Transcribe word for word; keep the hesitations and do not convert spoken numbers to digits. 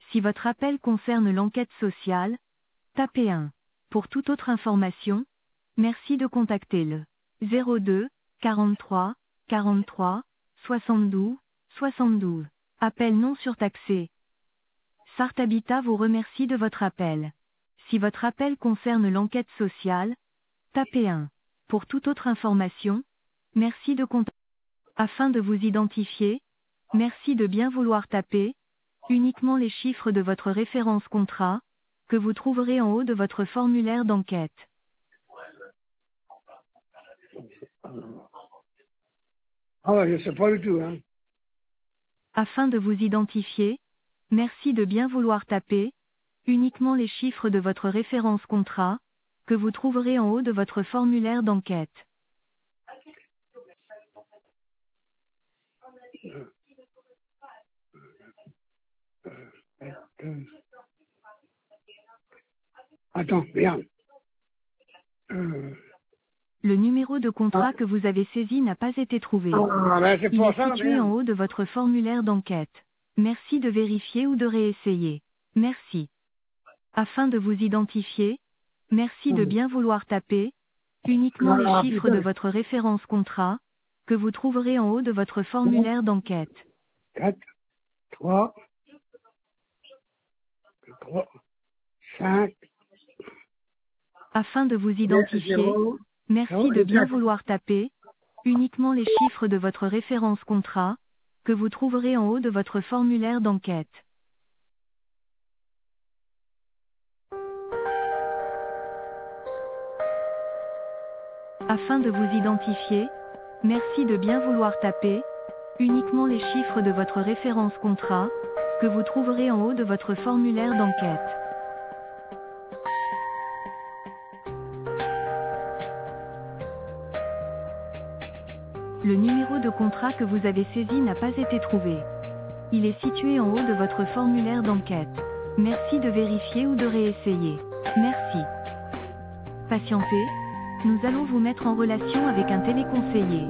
Si votre appel concerne l'enquête sociale, tapez un. Pour toute autre information, merci de contacter le zéro deux, quarante-trois, quarante-trois, soixante-douze, soixante-douze. Appel non surtaxé. Sart Habitat vous remercie de votre appel. Si votre appel concerne l'enquête sociale, tapez un. Pour toute autre information, merci de contacter. Afin de vous identifier, merci de bien vouloir taper uniquement les chiffres de votre référence contrat, que vous trouverez en haut de votre formulaire d'enquête. Ah ouais, je sais pas du tout, hein. Afin de vous identifier, merci de bien vouloir taper uniquement les chiffres de votre référence contrat, que vous trouverez en haut de votre formulaire d'enquête. Euh, euh, euh, Attends, regarde. Euh, Le numéro de contrat que vous avez saisi n'a pas été trouvé. ah, ben c'est Il pas est ça, situé en regarde. haut de votre formulaire d'enquête. Merci de vérifier ou de réessayer. Merci. Afin de vous identifier, merci de bien vouloir taper uniquement les Ah, chiffres de putain. votre référence contrat, que vous trouverez en haut de votre formulaire d'enquête. quatre, trois, trois, cinq, Afin de vous identifier, zéro, merci zéro de et bien quatre. vouloir taper uniquement les chiffres de votre référence contrat, que vous trouverez en haut de votre formulaire d'enquête. Afin de vous identifier, merci de bien vouloir taper uniquement les chiffres de votre référence contrat, que vous trouverez en haut de votre formulaire d'enquête. Le numéro de contrat que vous avez saisi n'a pas été trouvé. Il est situé en haut de votre formulaire d'enquête. Merci de vérifier ou de réessayer. Merci. Patientez. Nous allons vous mettre en relation avec un téléconseiller.